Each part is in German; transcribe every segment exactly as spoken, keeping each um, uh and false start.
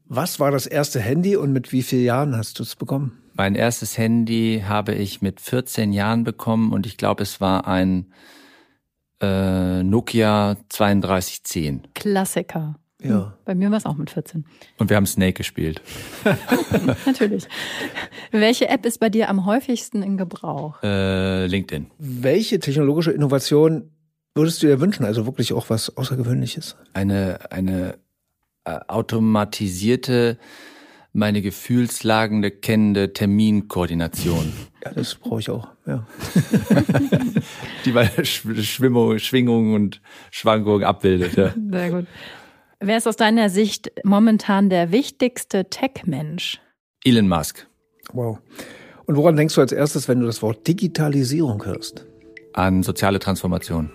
Was war das erste Handy und mit wie vielen Jahren hast du es bekommen? Mein erstes Handy habe ich mit vierzehn Jahren bekommen und ich glaube, es war ein äh, Nokia zweiunddreißig zehn. Klassiker. Ja. Bei mir war es auch mit vierzehn. Und wir haben Snake gespielt. Natürlich. Welche App ist bei dir am häufigsten in Gebrauch? Äh, LinkedIn. Welche technologische Innovation würdest du dir wünschen? Also wirklich auch was Außergewöhnliches? Eine, eine äh, automatisierte, meine Gefühlslagen kennende Terminkoordination. Ja, das brauche ich auch, ja. Die meine Schwimmung, Schwingung und Schwankungen abbildet. Ja. Sehr gut. Wer ist aus deiner Sicht momentan der wichtigste Tech-Mensch? Elon Musk. Wow. Und woran denkst du als erstes, wenn du das Wort Digitalisierung hörst? An soziale Transformation.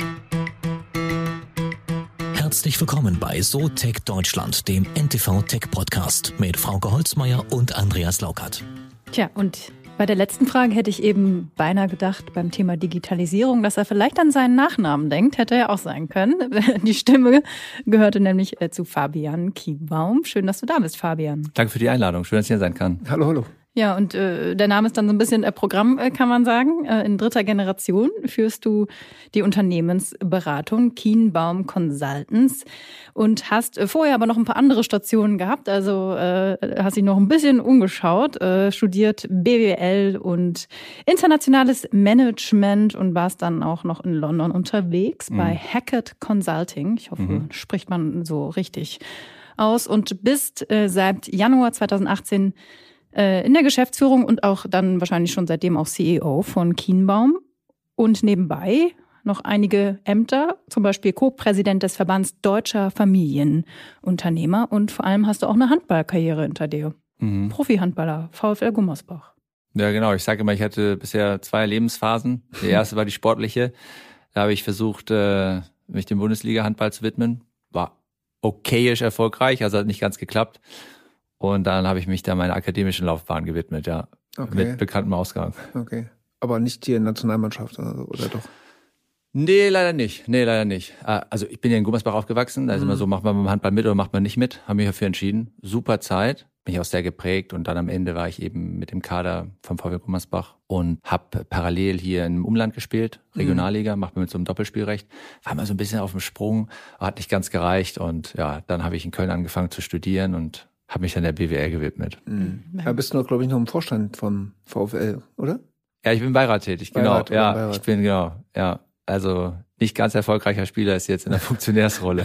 Herzlich willkommen bei So Tech Deutschland, dem N T V Tech Podcast mit Frauke Holzmeier und Andreas Laukert. Tja, und bei der letzten Frage hätte ich eben beinahe gedacht, beim Thema Digitalisierung, dass er vielleicht an seinen Nachnamen denkt. Hätte ja auch sein können. Die Stimme gehörte nämlich zu Fabian Kienbaum. Schön, dass du da bist, Fabian. Danke für die Einladung. Schön, dass ich hier sein kann. Hallo, hallo. Ja, und äh, der Name ist dann so ein bisschen äh, Programm, äh, kann man sagen. Äh, in dritter Generation führst du die Unternehmensberatung Kienbaum Consultants und hast äh, vorher aber noch ein paar andere Stationen gehabt. Also äh, hast dich noch ein bisschen umgeschaut, äh, studiert B W L und internationales Management und warst dann auch noch in London unterwegs mhm. bei Hackett Consulting. Ich hoffe, mhm. spricht man so richtig aus. Und bist äh, seit Januar zweitausendachtzehn in der Geschäftsführung und auch dann wahrscheinlich schon seitdem auch C E O von Kienbaum und nebenbei noch einige Ämter, zum Beispiel Co-Präsident des Verbands Deutscher Familienunternehmer und vor allem hast du auch eine Handballkarriere hinter dir. Mhm. Profi-Handballer, VfL Gummersbach. Ja, genau. Ich sage immer, ich hatte bisher zwei Lebensphasen. Die erste war die sportliche. Da habe ich versucht, mich dem Bundesliga-Handball zu widmen. War okayisch erfolgreich, also hat nicht ganz geklappt. Und dann habe ich mich da meiner akademischen Laufbahn gewidmet, ja. Okay. Mit bekanntem Ausgang. Okay. Aber nicht hier in Nationalmannschaft oder, oder doch? Nee, leider nicht. Nee, leider nicht. Also ich bin ja in Gummersbach aufgewachsen. Da ist mhm. immer so, macht man beim Handball mit oder macht man nicht mit. Haben mich dafür entschieden. Super Zeit. Bin ich auch sehr geprägt. Und dann am Ende war ich eben mit dem Kader vom VfL Gummersbach und habe parallel hier im Umland gespielt. Regionalliga, mhm. macht man mit so einem Doppelspielrecht. War mal so ein bisschen auf dem Sprung, hat nicht ganz gereicht. Und ja, dann habe ich in Köln angefangen zu studieren und habe mich dann der B W L gewidmet. Mhm. Da bist du noch, glaube ich, noch im Vorstand vom VfL, oder? Ja, ich bin Beirat tätig, genau. Beirat, ja, Beirat. Ich bin, genau, ja. Also nicht ganz erfolgreicher Spieler ist jetzt in der Funktionärsrolle,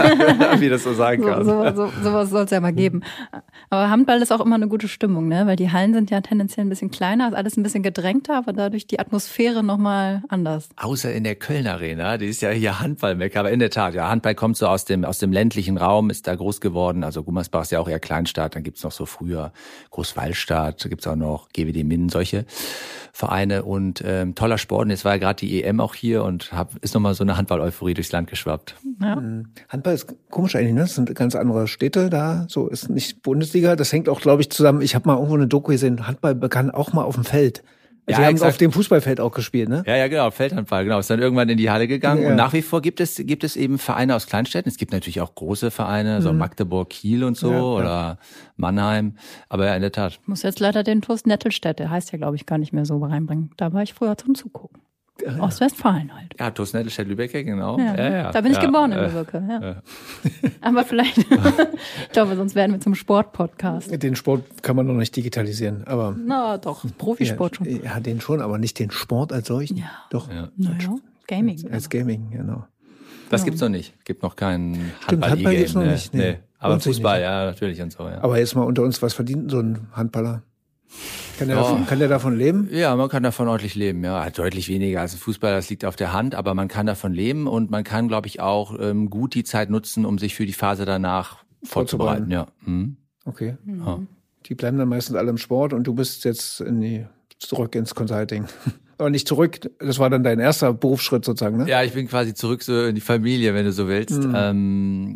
wie das so sagen kann. So, so, so, sowas soll es ja mal geben. Aber Handball ist auch immer eine gute Stimmung, ne? Weil die Hallen sind ja tendenziell ein bisschen kleiner, ist alles ein bisschen gedrängter, aber dadurch die Atmosphäre nochmal anders. Außer in der Köln Arena, die ist ja hier Handballmecker, aber in der Tat, ja, Handball kommt so aus dem aus dem ländlichen Raum, ist da groß geworden. Also Gummersbach ist ja auch eher Kleinstadt, dann gibt's noch so früher Großwallstadt, gibt's auch noch G W D Minden, solche Vereine und ähm, toller Sport. Und jetzt war ja gerade die E M auch hier und hab, ist nochmal so eine Handball-Euphorie durchs Land geschwappt. Ja. Handball ist komisch eigentlich, ne? Das sind ganz andere Städte da, so ist nicht Bundesliga. Das hängt auch, glaube ich, zusammen. Ich habe mal irgendwo eine Doku gesehen, Handball begann auch mal auf dem Feld. Also Ja, wir haben exakt. auf dem Fußballfeld auch gespielt, ne? Ja, ja, genau, Feldhandball, genau. Ist dann irgendwann in die Halle gegangen. Ja. Und nach wie vor gibt es, gibt es eben Vereine aus Kleinstädten. Es gibt natürlich auch große Vereine, so Magdeburg, Kiel und so, Ja, ja. oder Mannheim. Aber ja, in der Tat. Ich muss jetzt leider den TuS Nettelstedt, der heißt ja, glaube ich, gar nicht mehr so reinbringen. Da war ich früher zum Zugucken. Ostwestfalen halt. Ja, TuS Nettelstedt Lübeck, genau. Ja, Ja, ja. Da bin ich ja, geboren in äh, Lübeck. Ja. äh. Aber vielleicht, ich glaube, sonst werden wir zum Sportpodcast. Den Sport kann man noch nicht digitalisieren, aber Na doch, Profisport schon. Ja, den schon, aber nicht den Sport als solchen. Ja. Doch. Ja. Naja, Gaming. Als Gaming, genau. Das Ja. gibt's noch nicht. Gibt noch keinen Stimmt, Handball-E-Game. Handball gibt's noch nee. nicht, nee. Nee. Aber Lohnt sich Fußball, nicht. ja, natürlich und so, ja. Aber jetzt mal unter uns, was verdient so ein Handballer? Kann der, Ja. davon, kann der davon leben? Ja, man kann davon ordentlich leben, ja. Deutlich weniger als ein Fußballer, das liegt auf der Hand, aber man kann davon leben und man kann, glaube ich, auch ähm, gut die Zeit nutzen, um sich für die Phase danach vorzubereiten, ja. Mhm. Okay. Ja. Die bleiben dann meistens alle im Sport und du bist jetzt in die, zurück ins Consulting. Aber nicht zurück, das war dann dein erster Berufsschritt sozusagen, ne? Ja, ich bin quasi zurück so in die Familie, wenn du so willst. Mhm. Ähm,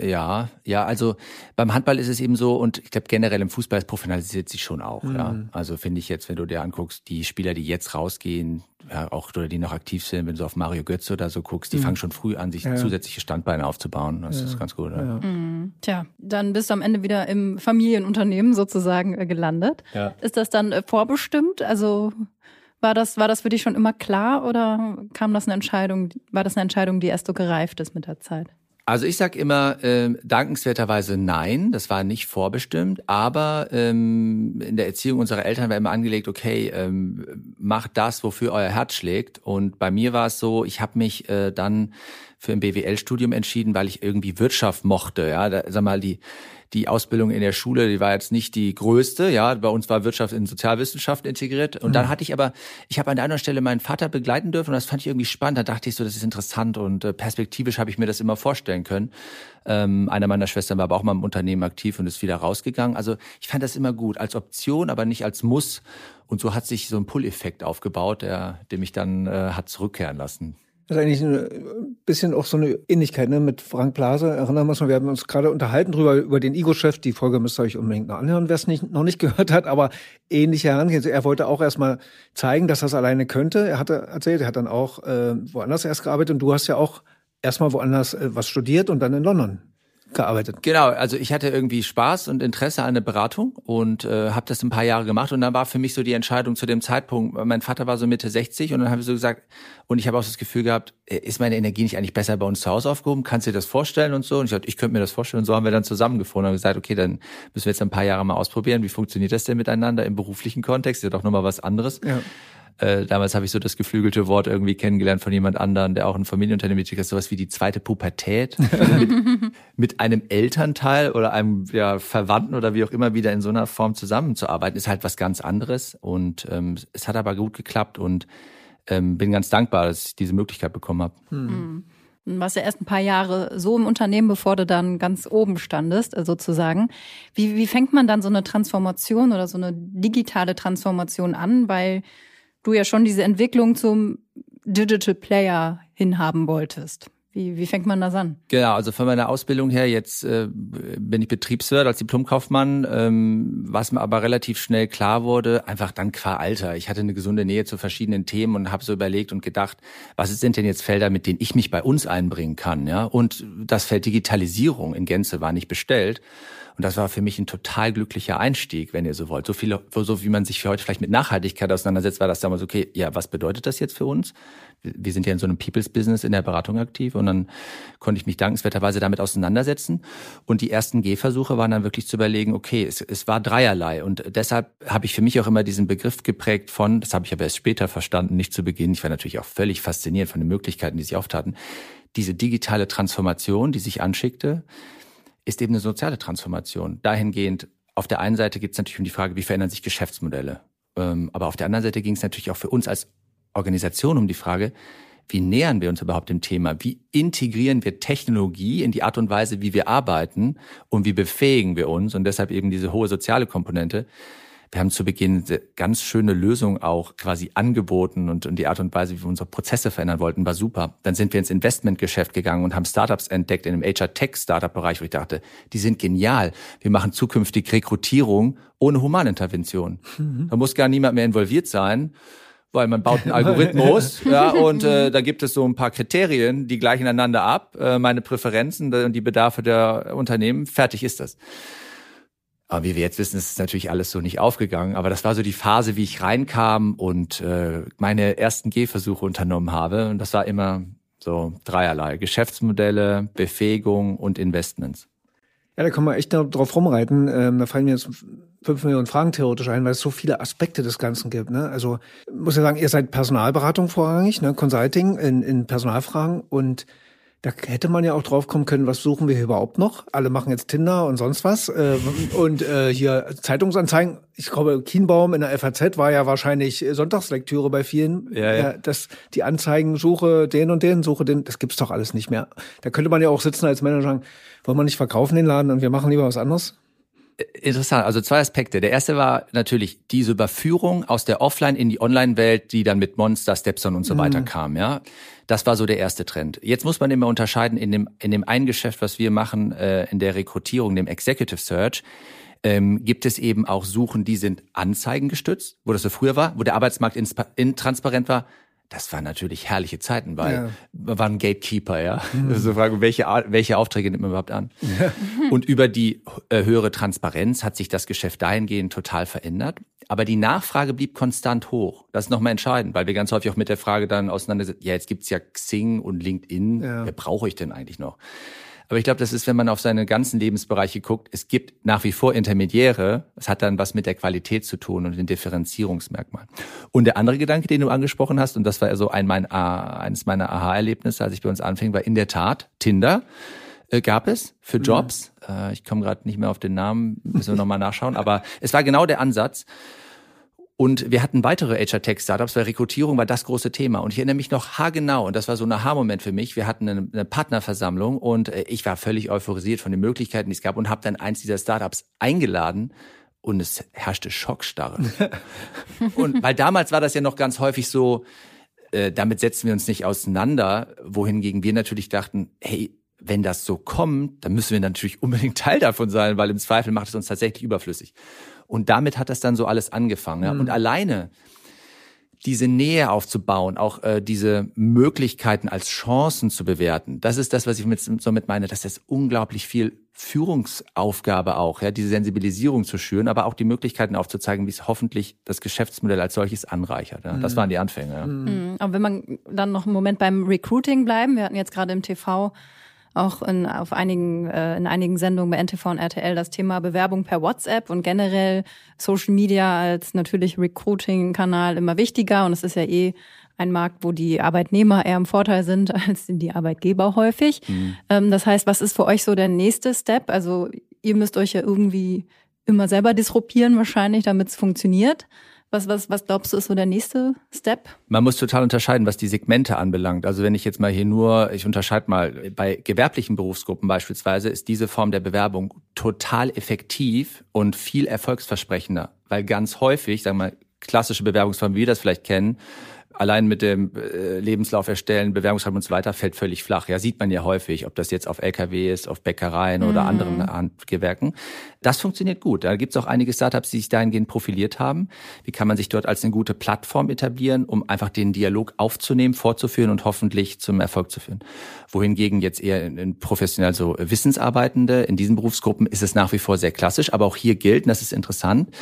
Ja, ja, also beim Handball ist es eben so, und ich glaube generell im Fußball, es professionalisiert sich schon auch. Mhm. Ja. Also finde ich jetzt, wenn du dir anguckst, die Spieler, die jetzt rausgehen, ja, auch oder die noch aktiv sind, wenn du auf Mario Götze oder so guckst, die mhm. fangen schon früh an, sich ja. zusätzliche Standbeine aufzubauen. Das ja. ist ganz gut. Ja. Ja. Mhm. Tja, dann bist du am Ende wieder im Familienunternehmen sozusagen äh, gelandet. Ja. Ist das dann äh, vorbestimmt? Also war das, war das für dich schon immer klar oder kam das eine Entscheidung, war das eine Entscheidung, die erst so gereift ist mit der Zeit? Also ich sag immer ähm, dankenswerterweise nein, das war nicht vorbestimmt, aber ähm, in der Erziehung unserer Eltern war immer angelegt, okay, ähm, macht das, wofür euer Herz schlägt. Und bei mir war es so, ich habe mich äh, dann für ein B W L-Studium entschieden, weil ich irgendwie Wirtschaft mochte. Ja, da, sag mal, die die Ausbildung in der Schule, die war jetzt nicht die größte. Ja, bei uns war Wirtschaft in Sozialwissenschaften integriert. Und mhm. dann hatte ich aber, ich habe an der anderen Stelle meinen Vater begleiten dürfen und das fand ich irgendwie spannend. Da dachte ich so, das ist interessant und äh, perspektivisch habe ich mir das immer vorstellen können. Ähm, einer meiner Schwestern war aber auch mal im Unternehmen aktiv und ist wieder rausgegangen. Also ich fand das immer gut als Option, aber nicht als Muss. Und so hat sich so ein Pull-Effekt aufgebaut, der, der mich dann äh, hat zurückkehren lassen. Das ist eigentlich ein bisschen auch so eine Ähnlichkeit, ne, mit Frank Blase. Erinnern wir uns mal, wir haben uns gerade unterhalten drüber, über den Ego-Chef. Die Folge müsst ihr euch unbedingt noch anhören, wer es nicht, noch nicht gehört hat, aber ähnliche Herangehensweise. Er wollte auch erstmal zeigen, dass er es alleine könnte. Er hatte erzählt, er hat dann auch äh, woanders erst gearbeitet und du hast ja auch erstmal woanders äh, was studiert und dann in London gearbeitet. Genau, also ich hatte irgendwie Spaß und Interesse an der Beratung und äh, habe das ein paar Jahre gemacht und dann war für mich so die Entscheidung zu dem Zeitpunkt, mein Vater war so Mitte sechzig und dann habe ich so gesagt, und ich habe auch das Gefühl gehabt, ist meine Energie nicht eigentlich besser bei uns zu Hause aufgehoben? Kannst du dir das vorstellen und so? Und ich sagte, ich könnte mir das vorstellen und so haben wir dann zusammengefunden und gesagt, okay, dann müssen wir jetzt ein paar Jahre mal ausprobieren, wie funktioniert das denn miteinander im beruflichen Kontext? Ist ja doch nochmal was anderes. Ja. Äh, damals habe ich so das geflügelte Wort irgendwie kennengelernt von jemand anderem, der auch ein Familienunternehmen hat, sowas wie die zweite Pubertät mit, mit einem Elternteil oder einem ja, Verwandten oder wie auch immer wieder in so einer Form zusammenzuarbeiten, ist halt was ganz anderes und ähm, es hat aber gut geklappt und ähm, bin ganz dankbar, dass ich diese Möglichkeit bekommen habe. Mhm. Du warst ja erst ein paar Jahre so im Unternehmen, bevor du dann ganz oben standest, sozusagen. Wie, wie fängt man dann so eine Transformation oder so eine digitale Transformation an, weil du ja schon diese Entwicklung zum Digital Player hinhaben wolltest? Wie, wie fängt man das an? Genau, also von meiner Ausbildung her, jetzt äh, bin ich Betriebswirt als Diplomkaufmann, ähm, was mir aber relativ schnell klar wurde, einfach dann qua Alter. Ich hatte eine gesunde Nähe zu verschiedenen Themen und habe so überlegt und gedacht, was sind denn jetzt Felder, mit denen ich mich bei uns einbringen kann? Ja? Und das Feld Digitalisierung in Gänze war nicht bestellt. Und das war für mich ein total glücklicher Einstieg, wenn ihr so wollt. So viel, so wie man sich für heute vielleicht mit Nachhaltigkeit auseinandersetzt, war das damals okay, ja, was bedeutet das jetzt für uns? Wir sind ja in so einem People's-Business in der Beratung aktiv und dann konnte ich mich dankenswerterweise damit auseinandersetzen. Und die ersten Gehversuche waren dann wirklich zu überlegen, okay, es, es war dreierlei. Und deshalb habe ich für mich auch immer diesen Begriff geprägt von, das habe ich aber erst später verstanden, nicht zu Beginn. Ich war natürlich auch völlig fasziniert von den Möglichkeiten, die sich auftaten. Diese digitale Transformation, die sich anschickte, ist eben eine soziale Transformation. Dahingehend, auf der einen Seite geht es natürlich um die Frage, wie verändern sich Geschäftsmodelle. Ähm, aber auf der anderen Seite ging es natürlich auch für uns als Organisation um die Frage, wie nähern wir uns überhaupt dem Thema? Wie integrieren wir Technologie in die Art und Weise, wie wir arbeiten und wie befähigen wir uns? Und deshalb eben diese hohe soziale Komponente. Wir haben zu Beginn eine ganz schöne Lösung auch quasi angeboten und, und die Art und Weise, wie wir unsere Prozesse verändern wollten, war super. Dann sind wir ins Investmentgeschäft gegangen und haben Startups entdeckt in dem H R-Tech-Startup-Bereich, wo ich dachte, die sind genial. Wir machen zukünftig Rekrutierung ohne Humanintervention. Mhm. Da muss gar niemand mehr involviert sein, weil man baut einen Algorithmus ja, und äh, da gibt es so ein paar Kriterien, die gleichen einander ab, äh, meine Präferenzen und die Bedarfe der Unternehmen, fertig ist das. Aber wie wir jetzt wissen, ist es natürlich alles so nicht aufgegangen. Aber das war so die Phase, wie ich reinkam und äh, meine ersten Gehversuche unternommen habe. Und das war immer so dreierlei. Geschäftsmodelle, Befähigung und Investments. Ja, da kann man echt drauf rumreiten. Ähm, da fallen mir jetzt fünf Millionen Fragen theoretisch ein, weil es so viele Aspekte des Ganzen gibt. Ne? Also muss ja sagen, ihr seid Personalberatung vorrangig, ne? Consulting in, in Personalfragen und da hätte man ja auch drauf kommen können, was suchen wir hier überhaupt noch? Alle machen jetzt Tinder und sonst was. Äh, und äh, hier Zeitungsanzeigen. Ich glaube, Kienbaum in der F A Z war ja wahrscheinlich Sonntagslektüre bei vielen. Ja, ja. Ja, das, die Anzeigen, suche den und den, suche den, das gibt's doch alles nicht mehr. Da könnte man ja auch sitzen als Manager und sagen, wollen wir nicht verkaufen den Laden und wir machen lieber was anderes? Interessant, also zwei Aspekte. Der erste war natürlich diese Überführung aus der Offline- in die Online-Welt, die dann mit Monster, Stepstone und so weiter mhm. kam, ja. Das war so der erste Trend. Jetzt muss man immer unterscheiden in dem, in dem einen Geschäft, was wir machen, äh, in der Rekrutierung, dem Executive Search, ähm, gibt es eben auch Suchen, die sind anzeigengestützt, wo das so früher war, wo der Arbeitsmarkt intransparent war. Das waren natürlich herrliche Zeiten, weil ja. wir waren Gatekeeper, ja. Mhm. So fragen, welche, welche Aufträge nimmt man überhaupt an? Ja. Und über die äh, höhere Transparenz hat sich das Geschäft dahingehend total verändert. Aber die Nachfrage blieb konstant hoch. Das ist nochmal entscheidend, weil wir ganz häufig auch mit der Frage dann auseinandersetzen, ja, jetzt gibt's ja Xing und LinkedIn. Ja. Wer brauche ich denn eigentlich noch? Aber ich glaube, das ist, wenn man auf seine ganzen Lebensbereiche guckt, es gibt nach wie vor Intermediäre. Es hat dann was mit der Qualität zu tun und den Differenzierungsmerkmalen. Und der andere Gedanke, den du angesprochen hast, und das war ja so ein, mein, eines meiner Aha-Erlebnisse, als ich bei uns anfing, war in der Tat Tinder äh, gab es für Jobs. Mhm. Äh, ich komme gerade nicht mehr auf den Namen, müssen wir nochmal nachschauen. Aber es war genau der Ansatz. Und wir hatten weitere H R-Tech-Startups, weil Rekrutierung war das große Thema. Und ich erinnere mich noch haargenau, und das war so ein Aha-Moment für mich, wir hatten eine, eine Partnerversammlung und ich war völlig euphorisiert von den Möglichkeiten, die es gab, und habe dann eins dieser Startups eingeladen und es herrschte Schockstarre. Und weil damals war das ja noch ganz häufig so, äh, damit setzen wir uns nicht auseinander, wohingegen wir natürlich dachten, hey, wenn das so kommt, dann müssen wir natürlich unbedingt Teil davon sein, weil im Zweifel macht es uns tatsächlich überflüssig. Und damit hat das dann so alles angefangen. Ja? Mhm. Und alleine diese Nähe aufzubauen, auch äh, diese Möglichkeiten als Chancen zu bewerten, das ist das, was ich mit, somit meine, dass das unglaublich viel Führungsaufgabe auch, ja, diese Sensibilisierung zu schüren, aber auch die Möglichkeiten aufzuzeigen, wie es hoffentlich das Geschäftsmodell als solches anreichert. Ja? Das waren die Anfänge. Ja. Mhm. Aber wenn man dann noch einen Moment beim Recruiting bleiben, wir hatten jetzt gerade im T V auch in, auf einigen, äh, in einigen Sendungen bei N T V und R T L das Thema Bewerbung per WhatsApp und generell Social Media als natürlich Recruiting-Kanal immer wichtiger. Und es ist ja eh ein Markt, wo die Arbeitnehmer eher im Vorteil sind als die Arbeitgeber häufig. Mhm. Ähm, das heißt, was ist für euch so der nächste Step? Also ihr müsst euch ja irgendwie immer selber disruptieren wahrscheinlich, damit es funktioniert. Was, was, was glaubst du, ist so der nächste Step? Man muss total unterscheiden, was die Segmente anbelangt. Also wenn ich jetzt mal hier nur, ich unterscheide mal, bei gewerblichen Berufsgruppen beispielsweise ist diese Form der Bewerbung total effektiv und viel erfolgsversprechender. Weil ganz häufig, sagen wir mal, klassische Bewerbungsformen, wie wir das vielleicht kennen, allein mit dem äh, Lebenslauf erstellen, Bewerbungsschreiben und so weiter, fällt völlig flach. Ja, sieht man ja häufig, ob das jetzt auf L K W ist, auf Bäckereien oder mhm. anderen Handgewerken. Das funktioniert gut. Da gibt es auch einige Startups, die sich dahingehend profiliert haben. Wie kann man sich dort als eine gute Plattform etablieren, um einfach den Dialog aufzunehmen, fortzuführen und hoffentlich zum Erfolg zu führen. Wohingegen jetzt eher in, in professionell so Wissensarbeitende, in diesen Berufsgruppen ist es nach wie vor sehr klassisch. Aber auch hier gilt, und das ist interessant,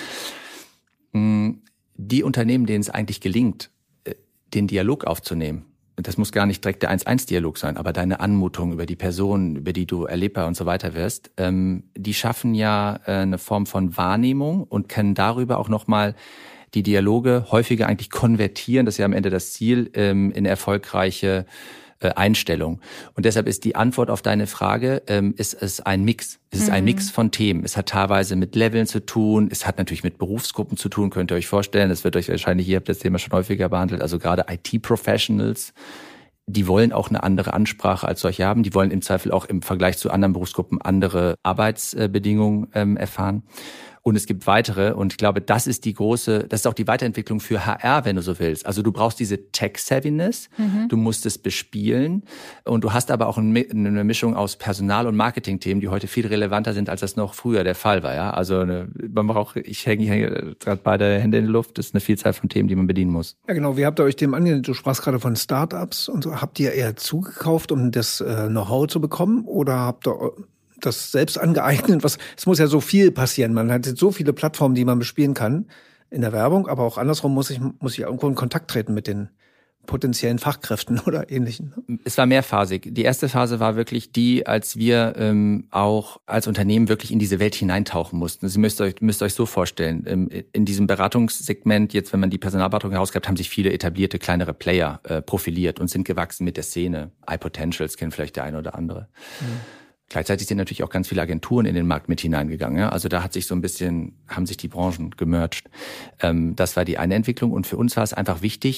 die Unternehmen, denen es eigentlich gelingt, den Dialog aufzunehmen. Das muss gar nicht direkt der eins eins Dialog sein, aber deine Anmutung über die Person, über die du erlebbar und so weiter wirst, ähm, die schaffen ja äh, eine Form von Wahrnehmung und können darüber auch nochmal die Dialoge häufiger eigentlich konvertieren, das ist ja am Ende das Ziel, ähm, in erfolgreiche äh, Einstellung. Und deshalb ist die Antwort auf deine Frage, ähm, ist es ein Mix. Es ist mhm. ein Mix von Themen. Es hat teilweise mit Leveln zu tun. Es hat natürlich mit Berufsgruppen zu tun, könnt ihr euch vorstellen. Das wird euch wahrscheinlich, ihr habt das Thema schon häufiger behandelt. Also gerade I T-Professionals, die wollen auch eine andere Ansprache als solche haben. Die wollen im Zweifel auch im Vergleich zu anderen Berufsgruppen andere Arbeitsbedingungen ähm, erfahren. Und es gibt weitere, und ich glaube, das ist die große, das ist auch die Weiterentwicklung für H R, wenn du so willst. Also du brauchst diese Tech-Savviness, mhm. du musst es bespielen, und du hast aber auch eine Mischung aus Personal- und Marketing-Themen, die heute viel relevanter sind, als das noch früher der Fall war. Ja, also eine, man braucht, ich hänge hier gerade beide Hände in die Luft, das ist eine Vielzahl von Themen, die man bedienen muss. Ja genau, wie habt ihr euch dem angenommen? Du sprachst gerade von Startups und so. Habt ihr eher zugekauft, um das äh, Know-how zu bekommen, oder habt ihr das selbst angeeignet? Was, es muss ja so viel passieren. Man hat jetzt so viele Plattformen, die man bespielen kann in der Werbung, aber auch andersrum muss ich, muss ich irgendwo in Kontakt treten mit den potenziellen Fachkräften oder Ähnlichen. Es war mehrphasig. Die erste Phase war wirklich die, als wir ähm, auch als Unternehmen wirklich in diese Welt hineintauchen mussten. Sie müsst euch, müsst euch so vorstellen, ähm, in diesem Beratungssegment, jetzt wenn man die Personalberatung herausgab, haben sich viele etablierte kleinere Player äh, profiliert und sind gewachsen mit der Szene. iPotentials kennen vielleicht der eine oder andere. Mhm. Gleichzeitig sind natürlich auch ganz viele Agenturen in den Markt mit hineingegangen. Ja? Also da hat sich so ein bisschen, haben sich die Branchen gemerged. Ähm, das war die eine Entwicklung. Und für uns war es einfach wichtig, äh,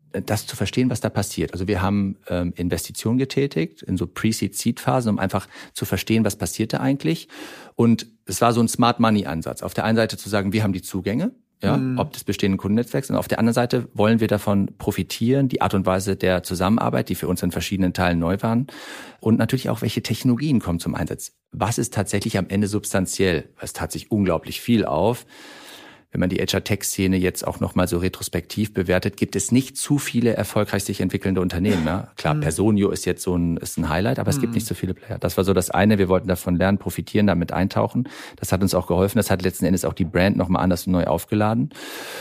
das zu verstehen, was da passiert. Also wir haben ähm, Investitionen getätigt in so Pre-Seed-Seed-Phasen, um einfach zu verstehen, was passiert da eigentlich. Und es war so ein Smart-Money-Ansatz. Auf der einen Seite zu sagen, wir haben die Zugänge, ja, mhm. ob des bestehenden Kundennetzwerks. Und auf der anderen Seite wollen wir davon profitieren, die Art und Weise der Zusammenarbeit, die für uns in verschiedenen Teilen neu waren. Und natürlich auch, welche Technologien kommen zum Einsatz. Was ist tatsächlich am Ende substanziell? Es tat sich unglaublich viel auf. Wenn man die H R-Tech-Szene jetzt auch nochmal so retrospektiv bewertet, gibt es nicht zu viele erfolgreich sich entwickelnde Unternehmen. Ne? Klar, mhm. Personio ist jetzt so ein, ist ein Highlight, aber es mhm. gibt nicht so viele Player. Das war so das eine. Wir wollten davon lernen, profitieren, damit eintauchen. Das hat uns auch geholfen. Das hat letzten Endes auch die Brand nochmal anders und neu aufgeladen.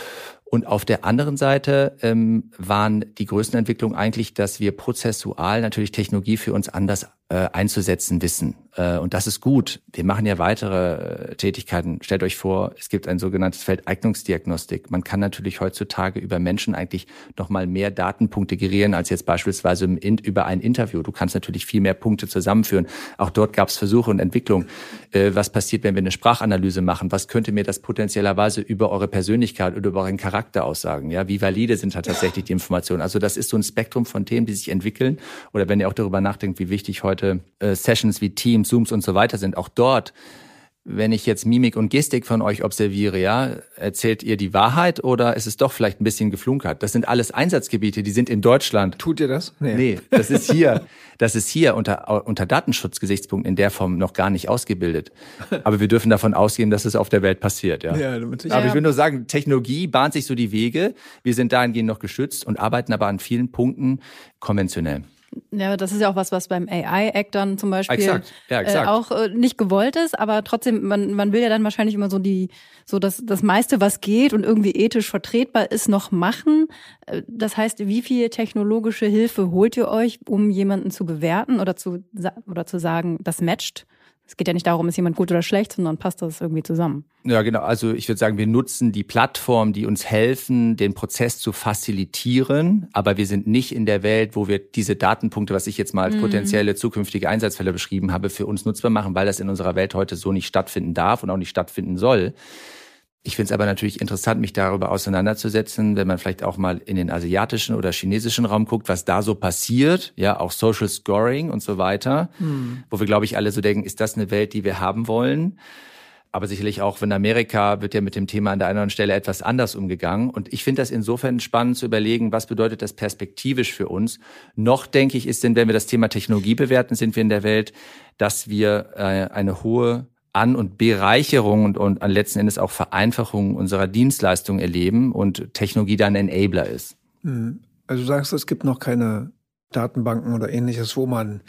Und auf der anderen Seite ähm, waren die größten Entwicklungen eigentlich, dass wir prozessual natürlich Technologie für uns anders äh, einzusetzen wissen. Äh, und das ist gut. Wir machen ja weitere äh, Tätigkeiten. Stellt euch vor, es gibt ein sogenanntes Feld Eignungsdiagnostik. Man kann natürlich heutzutage über Menschen eigentlich noch mal mehr Datenpunkte generieren als jetzt beispielsweise im In- über ein Interview. Du kannst natürlich viel mehr Punkte zusammenführen. Auch dort gab es Versuche und Entwicklung. Äh, was passiert, wenn wir eine Sprachanalyse machen? Was könnte mir das potenziellerweise über eure Persönlichkeit oder über euren Charakter aussagen? Ja, wie valide sind da tatsächlich die Informationen? Also das ist so ein Spektrum von Themen, die sich entwickeln. Oder wenn ihr auch darüber nachdenkt, wie wichtig heute äh, Sessions wie Teams, Zooms und so weiter sind, auch dort, wenn ich jetzt Mimik und Gestik von euch observiere, ja, erzählt ihr die Wahrheit oder ist es doch vielleicht ein bisschen geflunkert? Das sind alles Einsatzgebiete, die sind in Deutschland. Tut ihr das? Nee, nee das ist hier, das ist hier unter, unter Datenschutzgesichtspunkten in der Form noch gar nicht ausgebildet. Aber wir dürfen davon ausgehen, dass es auf der Welt passiert, ja. ja aber ich will nur sagen, Technologie bahnt sich so die Wege. Wir sind dahingehend noch geschützt und arbeiten aber an vielen Punkten konventionell. Ja, das ist ja auch was, was beim A I-Act dann zum Beispiel exakt. Ja, exakt. Äh, auch äh, nicht gewollt ist, aber trotzdem, man, man will ja dann wahrscheinlich immer so die, so das, das meiste, was geht und irgendwie ethisch vertretbar ist, noch machen. Das heißt, wie viel technologische Hilfe holt ihr euch, um jemanden zu bewerten oder zu, oder zu sagen, das matcht? Es geht ja nicht darum, ist jemand gut oder schlecht, sondern passt das irgendwie zusammen. Ja, genau. Also ich würde sagen, wir nutzen die Plattformen, die uns helfen, den Prozess zu facilitieren. Aber wir sind nicht in der Welt, wo wir diese Datenpunkte, was ich jetzt mal als mhm. potenzielle zukünftige Einsatzfälle beschrieben habe, für uns nutzbar machen, weil das in unserer Welt heute so nicht stattfinden darf und auch nicht stattfinden soll. Ich finde es aber natürlich interessant, mich darüber auseinanderzusetzen, wenn man vielleicht auch mal in den asiatischen oder chinesischen Raum guckt, was da so passiert, ja, auch Social Scoring und so weiter, hm. wo wir, glaube ich, alle so denken, ist das eine Welt, die wir haben wollen? Aber sicherlich auch in Amerika wird ja mit dem Thema an der einen oder anderen Stelle etwas anders umgegangen. Und ich finde das insofern spannend zu überlegen, was bedeutet das perspektivisch für uns? Noch, denke ich, ist denn, wenn wir das Thema Technologie bewerten, sind wir in der Welt, dass wir äh, eine hohe An- und Bereicherung und, und an letzten Endes auch Vereinfachung unserer Dienstleistung erleben und Technologie dann Enabler ist. Also du sagst, es gibt noch keine Datenbanken oder Ähnliches, wo man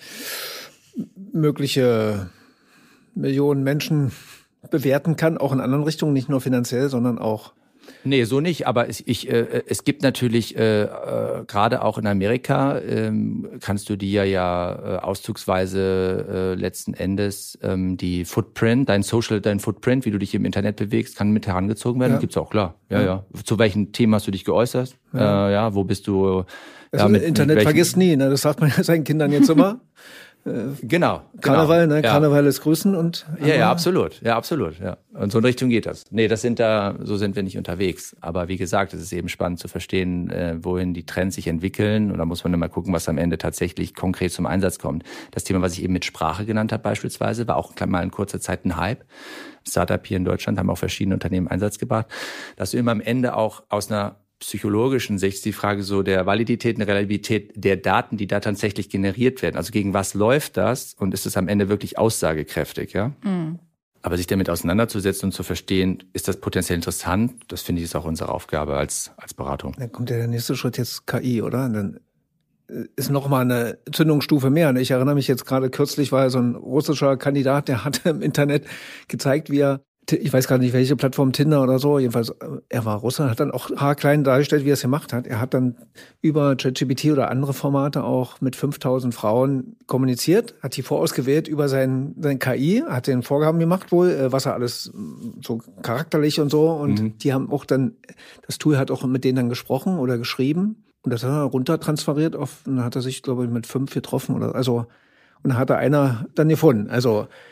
mögliche Millionen Menschen bewerten kann, auch in anderen Richtungen, nicht nur finanziell, sondern auch. Nee, so nicht, aber es, ich, äh, es gibt natürlich, äh, äh, gerade auch in Amerika, ähm, kannst du dir ja äh, auszugsweise äh, letzten Endes ähm, die Footprint, dein Social, dein Footprint, wie du dich im Internet bewegst, kann mit herangezogen werden. Ja. Gibt's auch, klar. Ja, ja, ja. Zu welchem Thema hast du dich geäußert? Ja, äh, ja wo bist du? Also ja, mit, Internet mit vergisst nie, ne? Das sagt man ja seinen Kindern jetzt immer. Genau. Karneval, genau. ne? Ja. Karneval ist Grüßen und. Ja, ja, absolut. Ja, absolut. Ja. Und so in Richtung geht das. Nee, das sind da, so sind wir nicht unterwegs. Aber wie gesagt, es ist eben spannend zu verstehen, äh, wohin die Trends sich entwickeln. Und da muss man dann mal gucken, was am Ende tatsächlich konkret zum Einsatz kommt. Das Thema, was ich eben mit Sprache genannt habe beispielsweise, war auch mal in kurzer Zeit ein Hype. Startup hier in Deutschland haben auch verschiedene Unternehmen Einsatz gebracht, dass du immer am Ende auch aus einer psychologischen Sicht die Frage so der Validität und Reliabilität der Daten, die da tatsächlich generiert werden. Also gegen was läuft das und ist es am Ende wirklich aussagekräftig, ja? Mhm. Aber sich damit auseinanderzusetzen und zu verstehen, ist das potenziell interessant, das finde ich ist auch unsere Aufgabe als als Beratung. Dann kommt ja der nächste Schritt jetzt K I, oder? Und dann ist noch mal eine Zündungsstufe mehr. Ich erinnere mich jetzt gerade kürzlich war so ein russischer Kandidat, der hat im Internet gezeigt, wie er ich weiß gar nicht, welche Plattform, Tinder oder so, jedenfalls, er war Russe, hat dann auch haarklein dargestellt, wie er es gemacht hat. Er hat dann über ChatGPT oder andere Formate auch mit fünftausend Frauen kommuniziert, hat die vorausgewählt über sein, sein K I, hat den Vorgaben gemacht wohl, was er alles so charakterlich und so. Und mhm. die haben auch dann, das Tool hat auch mit denen dann gesprochen oder geschrieben. Und das hat er runtertransferiert auf, und dann hat er sich, glaube ich, mit fünf getroffen oder, also, und dann hat er einer dann gefunden. Also,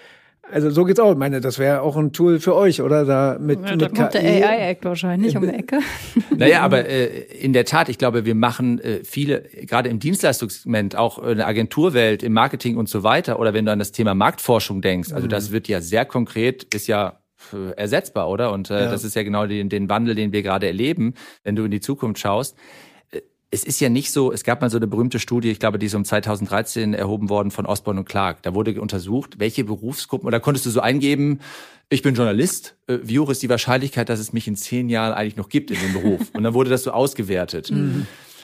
Also so geht's auch. Ich meine, das wäre auch ein Tool für euch, oder? Da mit, ja, mit da kommt K I. der A I-Act wahrscheinlich um die Ecke. Naja, aber äh, in der Tat, ich glaube, wir machen äh, viele, gerade im Dienstleistungssegment, auch in der Agenturwelt, im Marketing und so weiter, oder wenn du an das Thema Marktforschung denkst, also das wird ja sehr konkret, ist ja äh, ersetzbar, oder? Und äh, ja. das ist ja genau den, den Wandel, den wir gerade erleben, wenn du in die Zukunft schaust. Es ist ja nicht so, es gab mal so eine berühmte Studie, ich glaube, die ist um zweitausenddreizehn erhoben worden von Osborne und Clark. Da wurde untersucht, welche Berufsgruppen, oder konntest du so eingeben, ich bin Journalist, wie hoch ist die Wahrscheinlichkeit, dass es mich in zehn Jahren eigentlich noch gibt in dem Beruf? Und dann wurde das so ausgewertet. Mhm.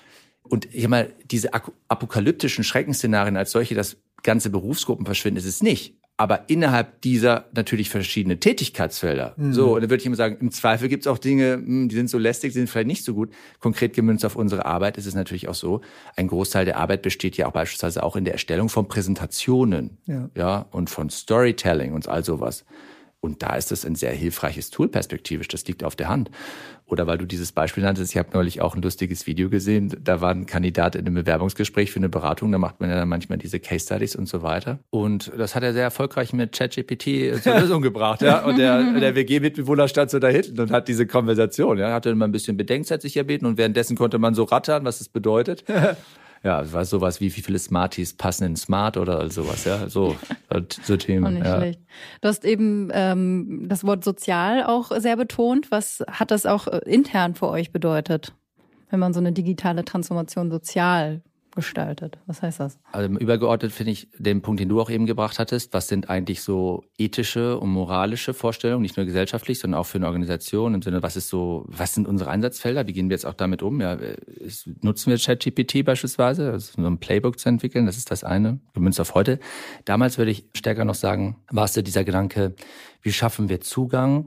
Und ich mal, diese apokalyptischen Schreckensszenarien als solche, dass ganze Berufsgruppen verschwinden, ist es nicht. Aber innerhalb dieser natürlich verschiedene Tätigkeitsfelder. Mhm. So, und dann würde ich immer sagen, im Zweifel gibt es auch Dinge, die sind so lästig, die sind vielleicht nicht so gut. Konkret gemünzt auf unsere Arbeit ist es natürlich auch so, ein Großteil der Arbeit besteht ja auch beispielsweise auch in der Erstellung von Präsentationen, ja, ja und von Storytelling und all sowas. Und da ist es ein sehr hilfreiches Tool perspektivisch, das liegt auf der Hand. Oder weil du dieses Beispiel nanntest, ich habe neulich auch ein lustiges Video gesehen, da war ein Kandidat in einem Bewerbungsgespräch für eine Beratung, da macht man ja dann manchmal diese Case Studies und so weiter. Und das hat er sehr erfolgreich mit ChatGPT zur Lösung gebracht. Ja? Und der, der W G-Mitbewohner stand so da hinten und hat diese Konversation, ja, hatte immer ein bisschen Bedenkzeit sich erbeten und währenddessen konnte man so rattern, was das bedeutet. Ja, es war sowas wie, wie viele Smarties passen in Smart oder sowas, ja, so, so Themen. Auch nicht ja. schlecht. Du hast eben ähm, das Wort sozial auch sehr betont. Was hat das auch intern für euch bedeutet, wenn man so eine digitale Transformation sozial gestaltet? Was heißt das? Also übergeordnet finde ich den Punkt, den du auch eben gebracht hattest. Was sind eigentlich so ethische und moralische Vorstellungen, nicht nur gesellschaftlich, sondern auch für eine Organisation im Sinne, was ist so, was sind unsere Einsatzfelder? Wie gehen wir jetzt auch damit um? Ja, nutzen wir ChatGPT beispielsweise, also so ein Playbook zu entwickeln? Das ist das eine, gemünzt auf heute. Damals würde ich stärker noch sagen, war es so dieser Gedanke, wie schaffen wir Zugang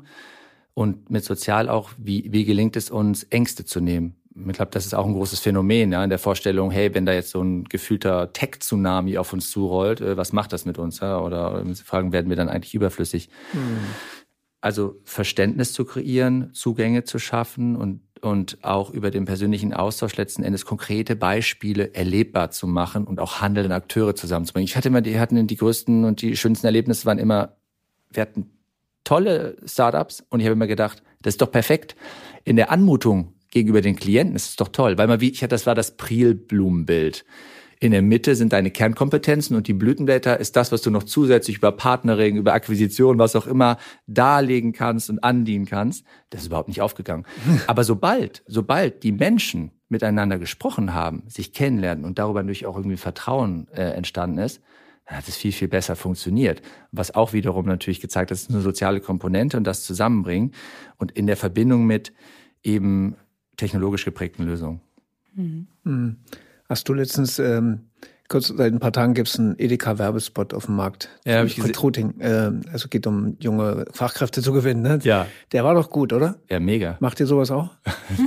und mit sozial auch, wie, wie gelingt es uns, Ängste zu nehmen? Ich glaube, das ist auch ein großes Phänomen, ja, in der Vorstellung, hey, wenn da jetzt so ein gefühlter Tech-Tsunami auf uns zurollt, was macht das mit uns? Ja? Oder fragen, werden wir dann eigentlich überflüssig? Hm. Also Verständnis zu kreieren, Zugänge zu schaffen und, und auch über den persönlichen Austausch letzten Endes konkrete Beispiele erlebbar zu machen und auch handelnde Akteure zusammenzubringen. Ich hatte immer, die hatten die größten und die schönsten Erlebnisse waren immer, wir hatten tolle Startups und ich habe immer gedacht, das ist doch perfekt. In der Anmutung gegenüber den Klienten ist es doch toll, weil man wie ich hatte, das war das Prilblumenbild. In der Mitte sind deine Kernkompetenzen und die Blütenblätter ist das, was du noch zusätzlich über Partnering, über Akquisition, was auch immer darlegen kannst und andienen kannst. Das ist überhaupt nicht aufgegangen. Aber sobald, sobald die Menschen miteinander gesprochen haben, sich kennenlernen und darüber natürlich auch irgendwie Vertrauen äh, entstanden ist, dann hat es viel, viel besser funktioniert. Was auch wiederum natürlich gezeigt hat, das ist eine soziale Komponente und das Zusammenbringen und in der Verbindung mit eben technologisch geprägten Lösungen. Mhm. Hast du letztens, ähm, kurz seit ein paar Tagen gibt es einen Edeka-Werbespot auf dem Markt. Ja, habe ich gesehen. Recruiting, äh, also geht um junge Fachkräfte zu gewinnen, ne? Ja. Der war doch gut, oder? Ja, mega. Macht ihr sowas auch?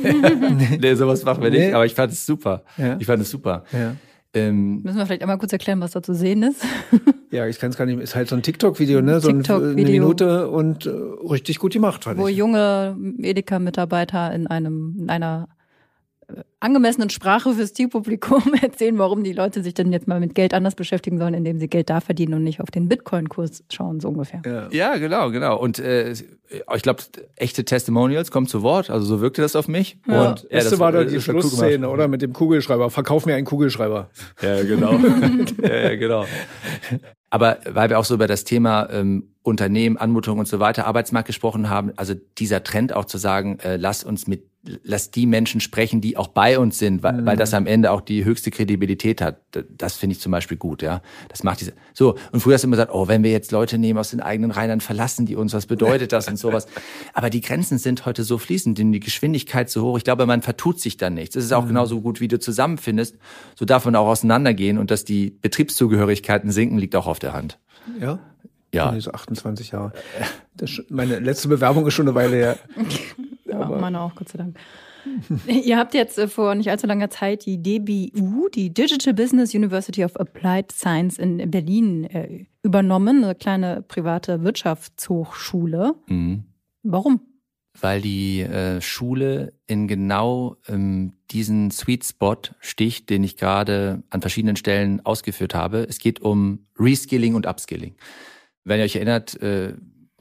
Nee, sowas machen wir nicht, Nee. aber ich fand es super. Ja. Ich fand es super. Ja. Ähm, Müssen wir vielleicht einmal kurz erklären, was da zu sehen ist? Ja, ich kann es gar nicht, ist halt so ein TikTok-Video, ne? So ein, TikTok-Video. eine Minute und äh, richtig gut gemacht, fand Wo ich. junge Edeka-Mitarbeiter in einem, in einer angemessenen Sprache fürs Zielpublikum erzählen, warum die Leute sich denn jetzt mal mit Geld anders beschäftigen sollen, indem sie Geld da verdienen und nicht auf den Bitcoin-Kurs schauen, so ungefähr. Ja. ja, genau, genau. Und äh, ich glaube, echte Testimonials kommen zu Wort. Also so wirkte das auf mich. Ja. Und, Ja, das war doch die das war cool Schlussszene, gemacht. oder? Mit dem Kugelschreiber. Verkauf mir einen Kugelschreiber. Ja, genau. ja, ja, genau. Aber weil wir auch so über das Thema ähm, Unternehmen, Anmutung und so weiter, Arbeitsmarkt gesprochen haben, also dieser Trend auch zu sagen, äh, lass uns mit, lass die Menschen sprechen, die auch bei uns sind, weil, mhm. weil das am Ende auch die höchste Kredibilität hat. Das finde ich zum Beispiel gut, ja. Das macht diese, so. Und früher hast du immer gesagt, oh, wenn wir jetzt Leute nehmen aus den eigenen Reihen, dann verlassen die uns, was bedeutet das und sowas. Aber die Grenzen sind heute so fließend, denn die Geschwindigkeit so hoch. Ich glaube, man vertut sich dann nichts. Es ist auch mhm. genauso gut, wie du zusammenfindest. So darf man auch auseinandergehen und dass die Betriebszugehörigkeiten sinken, liegt auch auf der Hand. Ja? Ja. So achtundzwanzig Jahre. Das, meine letzte Bewerbung ist schon eine Weile her. Ja, meine auch, Gott sei Dank. Ihr habt jetzt vor nicht allzu langer Zeit die D B U, die Digital Business University of Applied Science in Berlin, äh, übernommen, eine kleine private Wirtschaftshochschule. Mhm. Warum? Weil die äh, Schule in genau ähm, diesen Sweet Spot sticht, den ich gerade an verschiedenen Stellen ausgeführt habe. Es geht um Reskilling und Upskilling. Wenn ihr euch erinnert, äh,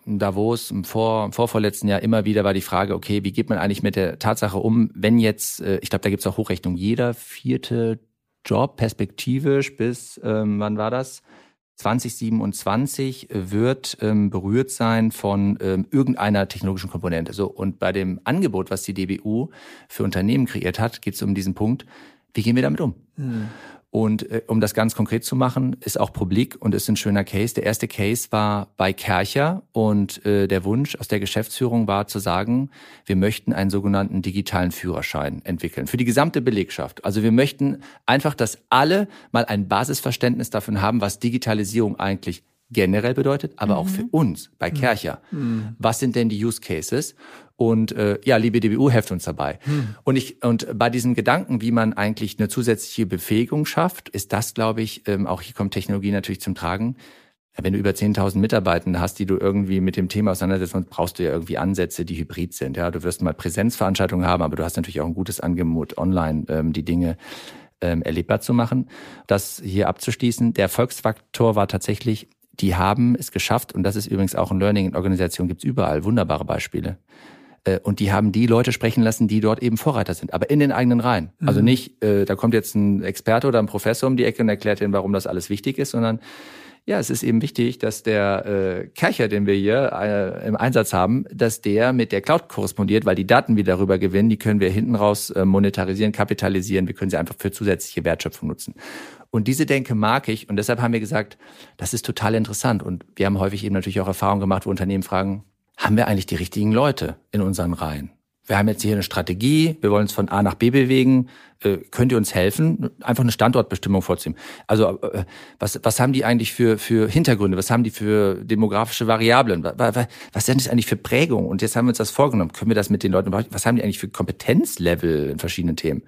Davos im, Vor-, im vorvorletzten Jahr immer wieder war die Frage, okay, wie geht man eigentlich mit der Tatsache um, wenn jetzt, äh, ich glaube, da gibt es auch Hochrechnung, jeder vierte Job perspektivisch bis, ähm, wann war das? zwanzig siebenundzwanzig wird ähm, berührt sein von ähm, irgendeiner technologischen Komponente. So, und bei dem Angebot, was die D B U für Unternehmen kreiert hat, geht es um diesen Punkt, wie gehen wir damit um? Mhm. Und äh, um das ganz konkret zu machen, ist auch publik und ist ein schöner Case. Der erste Case war bei Kärcher und äh, der Wunsch aus der Geschäftsführung war zu sagen, wir möchten einen sogenannten digitalen Führerschein entwickeln für die gesamte Belegschaft. Also wir möchten einfach, dass alle mal ein Basisverständnis davon haben, was Digitalisierung eigentlich generell bedeutet, aber mhm. auch für uns bei Kärcher. Mhm. Was sind denn die Use Cases? Und äh, ja, liebe D B U, helft uns dabei. Mhm. Und ich und bei diesem Gedanken, wie man eigentlich eine zusätzliche Befähigung schafft, ist das, glaube ich, ähm, auch hier kommt Technologie natürlich zum Tragen. Wenn du über zehntausend Mitarbeitende hast, die du irgendwie mit dem Thema auseinandersetzt, brauchst du ja irgendwie Ansätze, die hybrid sind. Ja, du wirst mal Präsenzveranstaltungen haben, aber du hast natürlich auch ein gutes Angebot online, ähm, die Dinge ähm, erlebbar zu machen. Das hier abzuschließen. Der Erfolgsfaktor war tatsächlich, die haben es geschafft, und das ist übrigens auch ein Learning in Organisationen, gibt's überall wunderbare Beispiele. Und die haben die Leute sprechen lassen, die dort eben Vorreiter sind, aber in den eigenen Reihen. Mhm. Also nicht, äh, da kommt jetzt ein Experte oder ein Professor um die Ecke und erklärt ihnen, warum das alles wichtig ist, sondern ja, es ist eben wichtig, dass der äh, Kärcher, den wir hier äh, im Einsatz haben, dass der mit der Cloud korrespondiert, weil die Daten, die wir darüber gewinnen, die können wir hinten raus äh, monetarisieren, kapitalisieren, wir können sie einfach für zusätzliche Wertschöpfung nutzen. Und diese Denke mag ich und deshalb haben wir gesagt, das ist total interessant und wir haben häufig eben natürlich auch Erfahrungen gemacht, wo Unternehmen fragen, haben wir eigentlich die richtigen Leute in unseren Reihen? Wir haben jetzt hier eine Strategie, wir wollen uns von A nach B bewegen. Äh, könnt ihr uns helfen, einfach eine Standortbestimmung vorzunehmen? Also äh, was was haben die eigentlich für für Hintergründe? Was haben die für demografische Variablen? Was, was, was sind das eigentlich für Prägungen? Und jetzt haben wir uns das vorgenommen. Können wir das mit den Leuten machen? Was haben die eigentlich für Kompetenzlevel in verschiedenen Themen?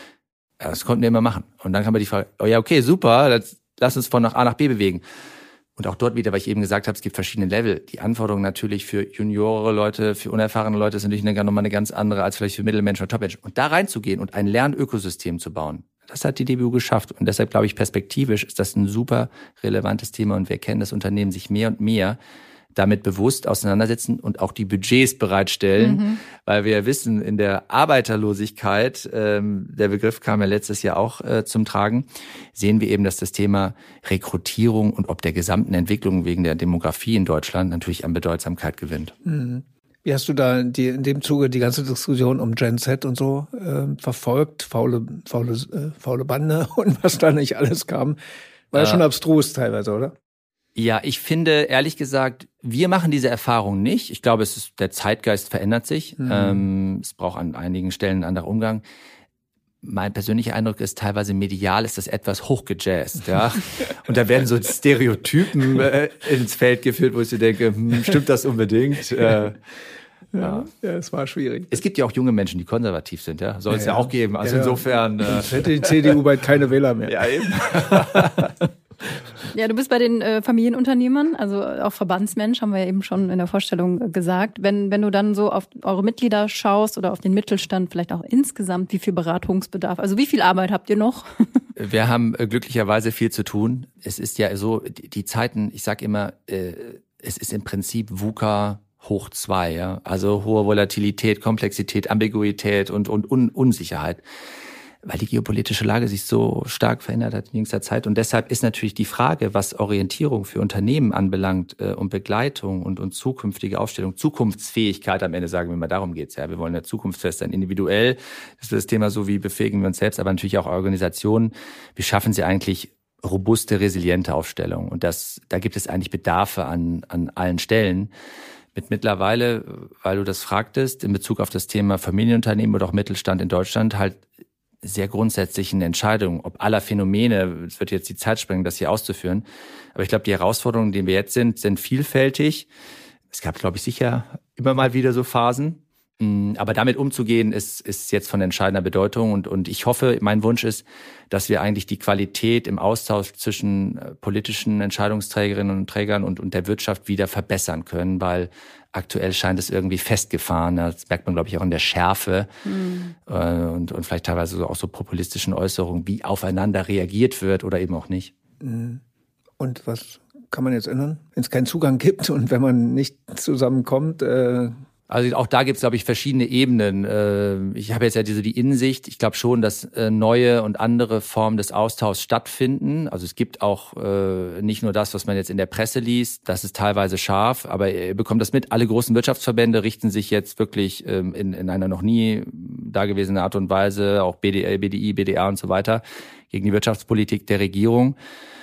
Ja, das konnten wir immer machen. Und dann kam die Frage, oh ja, okay, super, das, lass uns von A nach B bewegen. Und auch dort wieder, weil ich eben gesagt habe, es gibt verschiedene Level. Die Anforderungen natürlich für juniore Leute, für unerfahrene Leute ist natürlich eine, nochmal eine ganz andere als vielleicht für Mittelmenschen oder Topmenschen. Und da reinzugehen und ein Lernökosystem zu bauen, das hat die D B U geschafft. Und deshalb glaube ich, perspektivisch ist das ein super relevantes Thema. Und wir kennen das Unternehmen sich mehr und mehr damit bewusst auseinandersetzen und auch die Budgets bereitstellen, mhm. weil wir ja wissen, in der Arbeiterlosigkeit, ähm, der Begriff kam ja letztes Jahr auch äh, zum Tragen, sehen wir eben, dass das Thema Rekrutierung und ob der gesamten Entwicklung wegen der Demografie in Deutschland natürlich an Bedeutsamkeit gewinnt. Mhm. Wie hast du da die, in dem Zuge die ganze Diskussion um Gen Z und so äh, verfolgt? Faule, faule, äh, faule Bande und was da nicht alles kam. War ja äh, schon abstrus teilweise, oder? Ja, ich finde, ehrlich gesagt, wir machen diese Erfahrung nicht. Ich glaube, es ist, der Zeitgeist verändert sich. Mhm. Ähm, es braucht an einigen Stellen einen anderen Umgang. Mein persönlicher Eindruck ist, teilweise medial ist das etwas hochgejazzt, ja. Und da werden so Stereotypen äh, ins Feld geführt, wo ich so denke, hm, stimmt das unbedingt? Äh, Ja, ja, es war schwierig. Es gibt ja auch junge Menschen, die konservativ sind, ja. Soll es ja, ja auch geben. Also ja, insofern. Äh, hätte die C D U bald keine Wähler mehr. Ja, eben. Ja, du bist bei den äh, Familienunternehmern, also auch Verbandsmensch, haben wir ja eben schon in der Vorstellung äh, gesagt. Wenn wenn du dann so auf eure Mitglieder schaust oder auf den Mittelstand, vielleicht auch insgesamt, wie viel Beratungsbedarf, also wie viel Arbeit habt ihr noch? Wir haben äh, glücklicherweise viel zu tun. Es ist ja so, die, die Zeiten, ich sag immer, äh, es ist im Prinzip VUCA hoch zwei, ja, also hohe Volatilität, Komplexität, Ambiguität und und Un- Unsicherheit. Weil die geopolitische Lage sich so stark verändert hat in jüngster Zeit. Und deshalb ist natürlich die Frage, was Orientierung für Unternehmen anbelangt äh, und Begleitung und, und zukünftige Aufstellung, Zukunftsfähigkeit am Ende, sagen wir mal, darum geht's ja. Wir wollen ja zukunftsfest sein, individuell. Das ist das Thema, so wie befähigen wir uns selbst, aber natürlich auch Organisationen. Wie schaffen sie eigentlich robuste, resiliente Aufstellung? Und das, da gibt es eigentlich Bedarfe an, an allen Stellen. Mit mittlerweile, weil du das fragtest, in Bezug auf das Thema Familienunternehmen oder auch Mittelstand in Deutschland halt sehr grundsätzlichen Entscheidungen, ob aller Phänomene, es wird jetzt die Zeit sprengen, das hier auszuführen. Aber ich glaube, die Herausforderungen, in denen wir jetzt sind, sind vielfältig. Es gab, glaube ich, sicher immer mal wieder so Phasen. Aber damit umzugehen, ist, ist jetzt von entscheidender Bedeutung. Und, und ich hoffe, mein Wunsch ist, dass wir eigentlich die Qualität im Austausch zwischen politischen Entscheidungsträgerinnen und Trägern und, und der Wirtschaft wieder verbessern können, weil aktuell scheint es irgendwie festgefahren. Das merkt man, glaube ich, auch in der Schärfe mhm. und, und vielleicht teilweise auch so populistischen Äußerungen, wie aufeinander reagiert wird oder eben auch nicht. Und was kann man jetzt ändern, wenn es keinen Zugang gibt und wenn man nicht zusammenkommt? Äh Also auch da gibt es, glaube ich, verschiedene Ebenen. Ich habe jetzt ja diese die Innensicht. Ich glaube schon, dass neue und andere Formen des Austauschs stattfinden. Also es gibt auch nicht nur das, was man jetzt in der Presse liest. Das ist teilweise scharf, aber ihr bekommt das mit. Alle großen Wirtschaftsverbände richten sich jetzt wirklich in, in einer noch nie dagewesenen Art und Weise, auch B D L, B D I, B D A und so weiter, gegen die Wirtschaftspolitik der Regierung.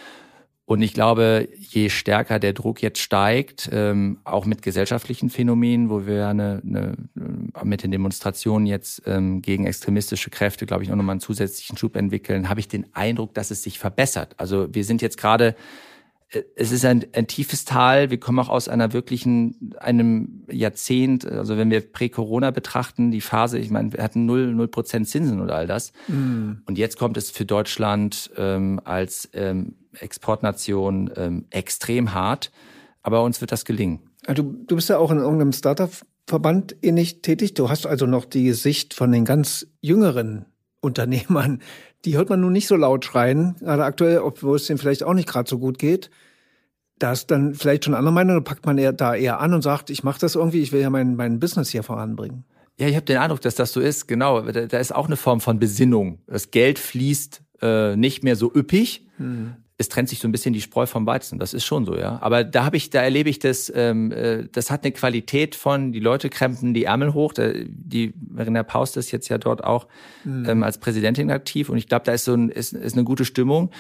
Und ich glaube, je stärker der Druck jetzt steigt, ähm, auch mit gesellschaftlichen Phänomenen, wo wir eine, eine mit den Demonstrationen jetzt ähm, gegen extremistische Kräfte, glaube ich, auch nochmal einen zusätzlichen Schub entwickeln, habe ich den Eindruck, dass es sich verbessert. Also wir sind jetzt gerade, es ist ein, ein tiefes Tal. Wir kommen auch aus einer wirklichen, einem Jahrzehnt, also wenn wir Prä-Corona betrachten, die Phase, ich meine, wir hatten null, null Prozent Zinsen und all das. Mm. Und jetzt kommt es für Deutschland ähm, als ähm, Exportnation ähm, extrem hart. Aber uns wird das gelingen. Du, du bist ja auch in irgendeinem Startup-Verband ähnlich tätig. Du hast also noch die Sicht von den ganz jüngeren Unternehmern. Die hört man nun nicht so laut schreien, gerade aktuell, obwohl es denen vielleicht auch nicht gerade so gut geht. Da ist dann vielleicht schon andere Meinung, da packt man eher, da eher an und sagt, ich mache das irgendwie, ich will ja mein, mein Business hier voranbringen. Ja, ich habe den Eindruck, dass das so ist, genau. Da, da ist auch eine Form von Besinnung. Das Geld fließt äh, nicht mehr so üppig. Hm. Es trennt sich so ein bisschen die Spreu vom Weizen. Das ist schon so, ja. Aber da habe ich, da erlebe ich das. Ähm, äh, das hat eine Qualität von, die Leute krempeln die Ärmel hoch. Da, die Verena Paust ist jetzt ja dort auch mhm. ähm, als Präsidentin aktiv. Und ich glaube, da ist so ein, ist, ist eine gute Stimmung.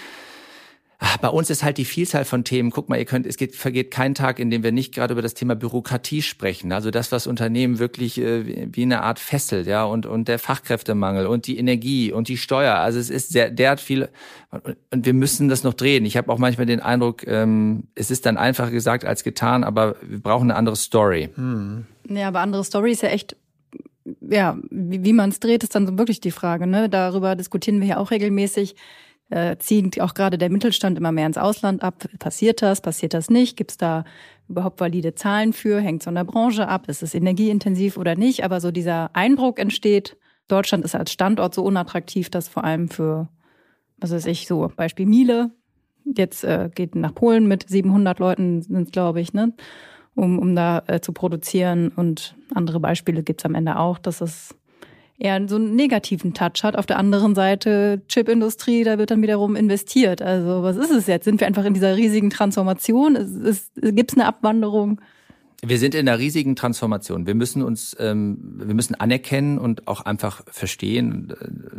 Bei uns ist halt die Vielzahl von Themen. Guck mal, ihr könnt, es geht, vergeht kein Tag, in dem wir nicht gerade über das Thema Bürokratie sprechen. Also das, was Unternehmen wirklich äh, wie eine Art fesselt, ja, und und der Fachkräftemangel und die Energie und die Steuer. Also es ist sehr, derart viel, und wir müssen das noch drehen. Ich habe auch manchmal den Eindruck, ähm, es ist dann einfacher gesagt als getan, aber wir brauchen eine andere Story. Hm. Ja, aber andere Story ist ja echt. Ja, wie, wie man es dreht, ist dann so wirklich die Frage. Ne, darüber diskutieren wir ja auch regelmäßig. Äh, zieht auch gerade der Mittelstand immer mehr ins Ausland ab. Passiert das? Passiert das nicht? Gibt es da überhaupt valide Zahlen für? Hängt es von der Branche ab? Ist es energieintensiv oder nicht? Aber so dieser Eindruck entsteht, Deutschland ist als Standort so unattraktiv, dass vor allem für, was weiß ich, so Beispiel Miele, jetzt äh, geht nach Polen mit siebenhundert Leuten, sind es glaube ich, ne, um, um da äh, zu produzieren. Und andere Beispiele gibt's am Ende auch, dass es eher so einen negativen Touch hat. Auf der anderen Seite Chipindustrie, da wird dann wiederum investiert. Also was ist es jetzt? Sind wir einfach in dieser riesigen Transformation? Gibt es eine Abwanderung? Wir sind in einer riesigen Transformation. Wir müssen uns, ähm, wir müssen anerkennen und auch einfach verstehen,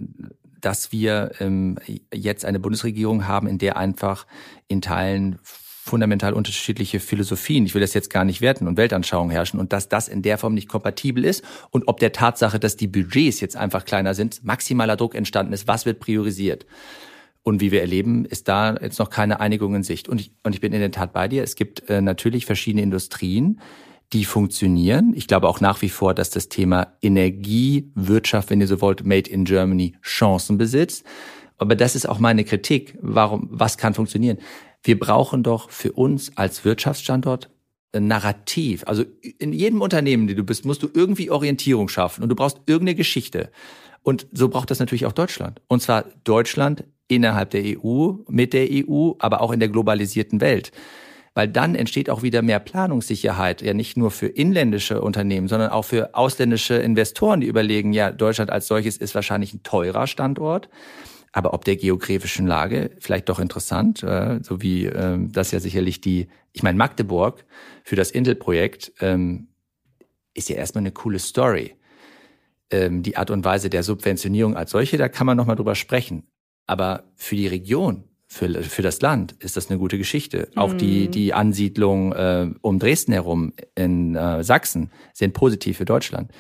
dass wir ähm, jetzt eine Bundesregierung haben, in der einfach in Teilen fundamental unterschiedliche Philosophien, ich will das jetzt gar nicht werten, und Weltanschauungen herrschen und dass das in der Form nicht kompatibel ist und ob der Tatsache, dass die Budgets jetzt einfach kleiner sind, maximaler Druck entstanden ist, was wird priorisiert. Und wie wir erleben, ist da jetzt noch keine Einigung in Sicht. Und ich, und ich bin in der Tat bei dir. Es gibt äh, natürlich verschiedene Industrien, die funktionieren. Ich glaube auch nach wie vor, dass das Thema Energiewirtschaft, wenn ihr so wollt, Made in Germany, Chancen besitzt. Aber das ist auch meine Kritik. Warum, was kann funktionieren? Wir brauchen doch für uns als Wirtschaftsstandort ein Narrativ. Also in jedem Unternehmen, die du bist, musst du irgendwie Orientierung schaffen und du brauchst irgendeine Geschichte. Und so braucht das natürlich auch Deutschland. Und zwar Deutschland innerhalb der E U, mit der E U, aber auch in der globalisierten Welt. Weil dann entsteht auch wieder mehr Planungssicherheit, ja nicht nur für inländische Unternehmen, sondern auch für ausländische Investoren, die überlegen, ja, Deutschland als solches ist wahrscheinlich ein teurer Standort. Aber ob der geografischen Lage vielleicht doch interessant, äh, so wie äh, das ja sicherlich die, ich meine Magdeburg für das Intel-Projekt ähm, ist ja erstmal eine coole Story. Ähm, die Art und Weise der Subventionierung als solche, da kann man nochmal drüber sprechen. Aber für die Region, für für das Land ist das eine gute Geschichte. Mhm. Auch die die Ansiedlung äh, um Dresden herum in äh, Sachsen sind positiv für Deutschland.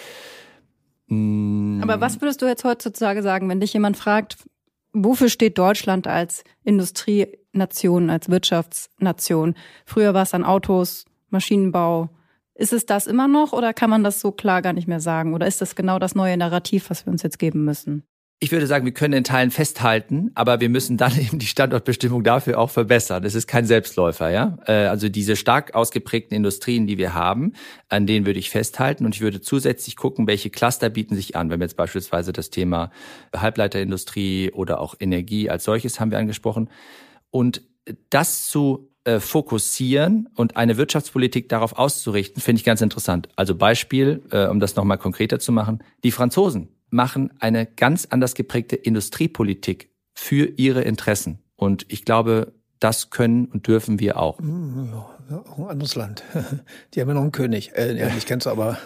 Aber was würdest du jetzt heutzutage sagen, wenn dich jemand fragt, wofür steht Deutschland als Industrienation, als Wirtschaftsnation? Früher war es dann Autos, Maschinenbau. Ist es das immer noch oder kann man das so klar gar nicht mehr sagen? Oder ist das genau das neue Narrativ, was wir uns jetzt geben müssen? Ich würde sagen, wir können in Teilen festhalten, aber wir müssen dann eben die Standortbestimmung dafür auch verbessern. Das ist kein Selbstläufer, ja. Also diese stark ausgeprägten Industrien, die wir haben, an denen würde ich festhalten und ich würde zusätzlich gucken, welche Cluster bieten sich an. Wenn wir jetzt beispielsweise das Thema Halbleiterindustrie oder auch Energie als solches haben wir angesprochen. Und das zu äh, fokussieren und eine Wirtschaftspolitik darauf auszurichten, finde ich ganz interessant. Also Beispiel, äh, um das nochmal konkreter zu machen, die Franzosen machen eine ganz anders geprägte Industriepolitik für ihre Interessen. Und ich glaube, das können und dürfen wir auch. Ja, auch ein anderes Land. Die haben ja noch einen König. Äh, ja, ich kenn's aber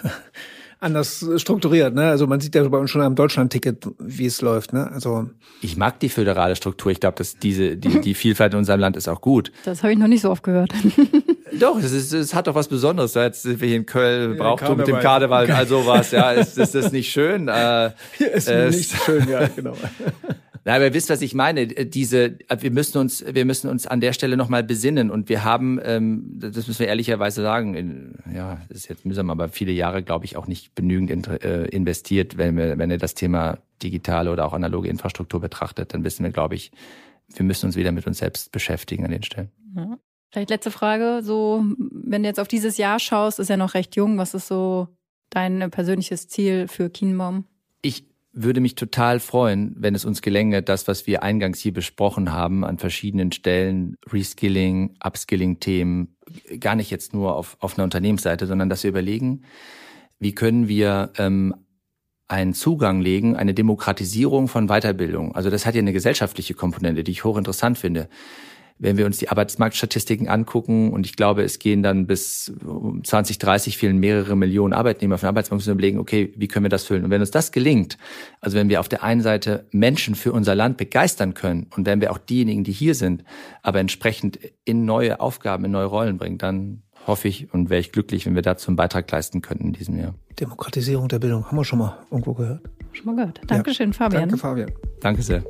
anders strukturiert. Ne? Also man sieht ja bei uns schon am Deutschland-Ticket, wie es läuft. Ne? Also ich mag die föderale Struktur. Ich glaube, dass diese die, die Vielfalt in unserem Land ist auch gut. Das habe ich noch nicht so oft gehört. Doch, es, ist, es hat doch was Besonderes. Jetzt sind wir hier in Köln, ja, Brauchtum mit dem Karneval, all sowas. Ja, ist, ist das nicht schön? Äh, ist äh, nicht schön, ja, genau. Na, aber ihr wisst, was ich meine. Diese, wir müssen uns, wir müssen uns an der Stelle nochmal besinnen. Und wir haben, ähm, das müssen wir ehrlicherweise sagen, in, ja, das ist jetzt mühsam, aber viele Jahre, glaube ich, auch nicht genügend in, äh, investiert. Wenn wir, wenn ihr das Thema digitale oder auch analoge Infrastruktur betrachtet, dann wissen wir, glaube ich, wir müssen uns wieder mit uns selbst beschäftigen an den Stellen. Ja. Vielleicht letzte Frage, so, wenn du jetzt auf dieses Jahr schaust, ist ja noch recht jung. Was ist so dein persönliches Ziel für Kienbaum? Ich würde mich total freuen, wenn es uns gelänge, das, was wir eingangs hier besprochen haben, an verschiedenen Stellen, Reskilling, Upskilling-Themen, gar nicht jetzt nur auf, auf einer Unternehmensseite, sondern dass wir überlegen, wie können wir ähm, einen Zugang legen, eine Demokratisierung von Weiterbildung. Also das hat ja eine gesellschaftliche Komponente, die ich hochinteressant finde. Wenn wir uns die Arbeitsmarktstatistiken angucken, und ich glaube, es gehen dann bis zwanzig dreißig fehlen mehrere Millionen Arbeitnehmer für den Arbeitsmarkt, und überlegen, okay, wie können wir das füllen? Und wenn uns das gelingt, also wenn wir auf der einen Seite Menschen für unser Land begeistern können und wenn wir auch diejenigen, die hier sind, aber entsprechend in neue Aufgaben, in neue Rollen bringen, dann hoffe ich und wäre ich glücklich, wenn wir dazu einen Beitrag leisten könnten in diesem Jahr. Demokratisierung der Bildung, haben wir schon mal irgendwo gehört. Schon mal gehört. Dankeschön, ja. Fabian. Danke, Fabian. Danke sehr.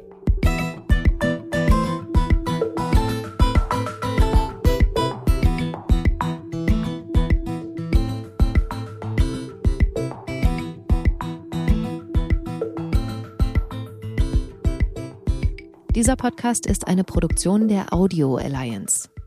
Dieser Podcast ist eine Produktion der Audio Alliance.